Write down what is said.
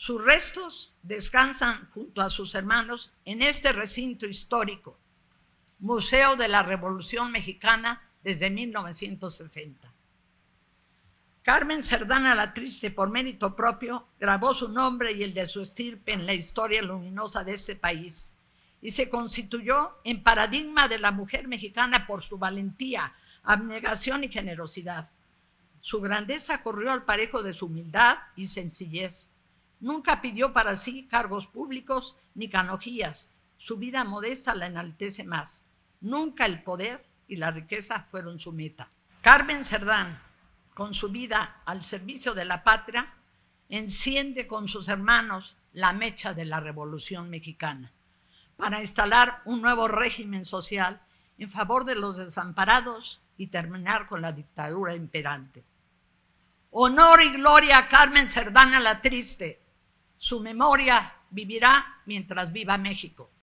Sus restos descansan junto a sus hermanos en este recinto histórico, Museo de la Revolución Mexicana desde 1960. Carmen Cerdán Alatriste, por mérito propio, grabó su nombre y el de su estirpe en la historia luminosa de este país y se constituyó en paradigma de la mujer mexicana por su valentía, abnegación y generosidad. Su grandeza corrió al parejo de su humildad y sencillez. Nunca pidió para sí cargos públicos ni canonjías. Su vida modesta la enaltece más. Nunca el poder y la riqueza fueron su meta. Carmen Cerdán, con su vida al servicio de la patria, enciende con sus hermanos la mecha de la Revolución Mexicana para instalar un nuevo régimen social en favor de los desamparados y terminar con la dictadura imperante. Honor y gloria a Carmen Cerdán Alatriste. Su memoria vivirá mientras viva México.